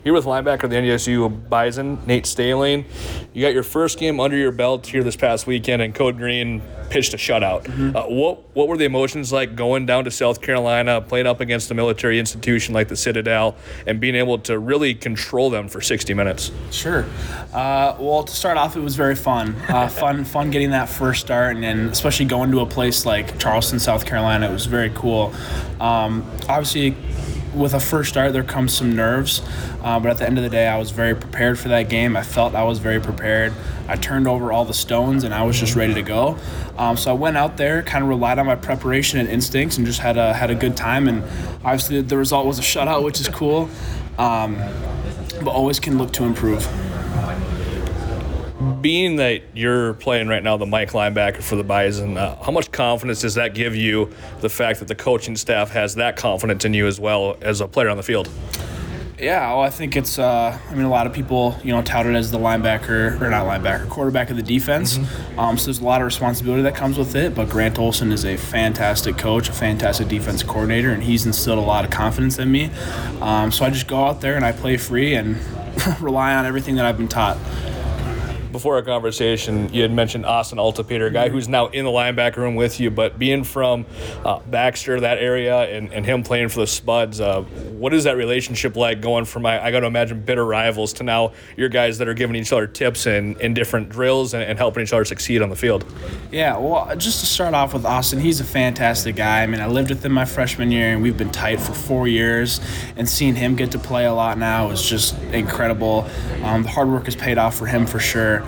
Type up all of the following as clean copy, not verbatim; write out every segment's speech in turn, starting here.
You're with linebacker of the NDSU Bison, Nate Staling. You got your first game under your belt here this past weekend, and Code Green pitched a shutout. What were the emotions like going down to South Carolina, playing up against a military institution like the Citadel, and being able to really control them for 60 minutes? Sure. Well, to start off, it was very fun. Fun getting that first start, and then especially going to a place like Charleston, South Carolina. It was very cool. Obviously, with a first start, there comes some nerves, but at the end of the day, I was very prepared for that game. I felt I was very prepared. I turned over all the stones, and I was just ready to go. So I went out there, kind of relied on my preparation and instincts, and just had a good time. And obviously, the result was a shutout, which is cool, but always can look to improve. Being that you're playing right now the Mike linebacker for the Bison, how much confidence does that give you, the fact that the coaching staff has that confidence in you as well as a player on the field? Yeah, well, I think it's, a lot of people, tout it as the quarterback of the defense. So there's a lot of responsibility that comes with it, but Grant Olson is a fantastic coach, a fantastic defense coordinator, and he's instilled a lot of confidence in me. So I just go out there and I play free and rely on everything that I've been taught. Before our conversation, you had mentioned Austin Altapeter, a guy who's now in the linebacker room with you, but being from Baxter, that area, and him playing for the Spuds, what is that relationship like going from, I got to imagine, bitter rivals to now your guys that are giving each other tips in different drills and helping each other succeed on the field? Yeah, well, just to start off with Austin, he's a fantastic guy. I lived with him my freshman year, and we've been tight for 4 years, and seeing him get to play a lot now is just incredible. The hard work has paid off for him for sure.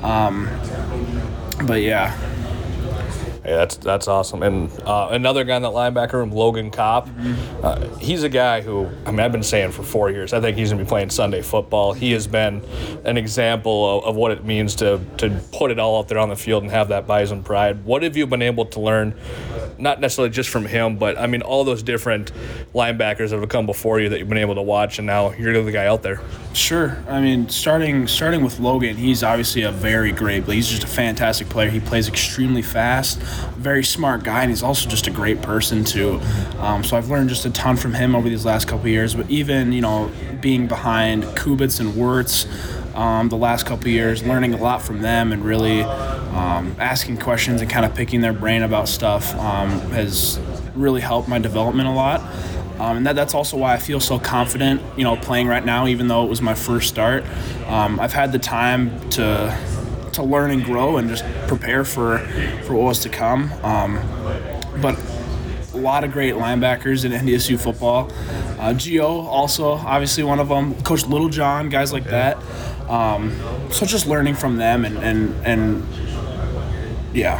But yeah. Yeah, that's awesome. And another guy in that linebacker room, Logan Kopp, he's a guy who, I've been saying for 4 years, I think he's going to be playing Sunday football. He has been an example of what it means to put it all out there on the field and have that Bison pride. What have you been able to learn, not necessarily just from him, but, all those different linebackers that have come before you that you've been able to watch, and now you're the guy out there? Sure. Starting with Logan, he's obviously a very great, but he's just a fantastic player. He plays extremely fast, very smart guy, and he's also just a great person too. So I've learned just a ton from him over these last couple of years. But even being behind Kubitz and Wirtz the last couple of years, learning a lot from them and really asking questions and kind of picking their brain about stuff has really helped my development a lot. And that's also why I feel so confident, playing right now, even though it was my first start. I've had the time to learn and grow and just prepare for what was to come. But a lot of great linebackers in NDSU football. Gio also, obviously one of them. Coach Littlejohn, guys like that. So just learning from them and yeah.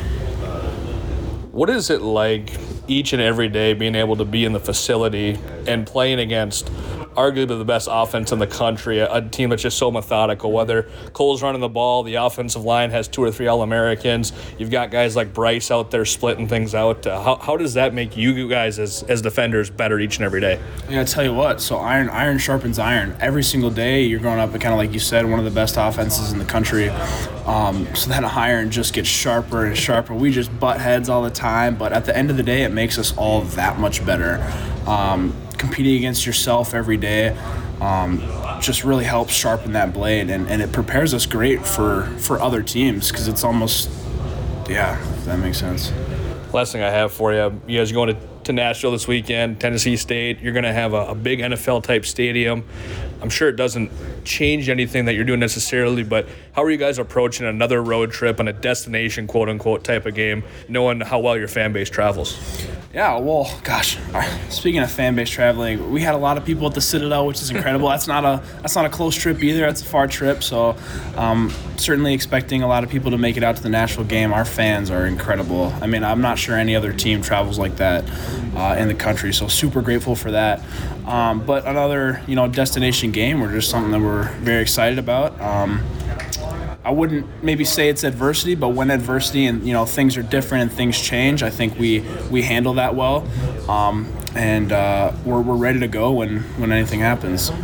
What is it like each and every day being able to be in the facility and playing against arguably the best offense in the country, a team that's just so methodical, whether Cole's running the ball, the offensive line has 2 or 3 All-Americans, you've got guys like Bryce out there splitting things out. How does that make you guys as defenders better each and every day? Yeah, I tell you what, so iron sharpens iron. Every single day you're going up, and kind of like you said, one of the best offenses in the country. So that iron just gets sharper and sharper. We just butt heads all the time, but at the end of the day, it makes us all that much better. Competing against yourself every day just really helps sharpen that blade, and it prepares us great for other teams, because it's almost, if that makes sense. Last thing I have for you, you guys are going to Nashville this weekend, Tennessee State. You're going to have a big NFL-type stadium. I'm sure it doesn't change anything that you're doing necessarily, but how are you guys approaching another road trip and a destination, quote-unquote, type of game, knowing how well your fan base travels? Yeah, well, gosh, speaking of fan base traveling, we had a lot of people at the Citadel, which is incredible. That's not a close trip either. That's a far trip. So certainly expecting a lot of people to make it out to the Nashville game. Our fans are incredible. I'm not sure any other team travels like that in the country. So super grateful for that. But another, destination game, or just something that we're very excited about. I wouldn't maybe say it's adversity, but when adversity and things are different and things change, I think we handle that well, and we're ready to go when anything happens.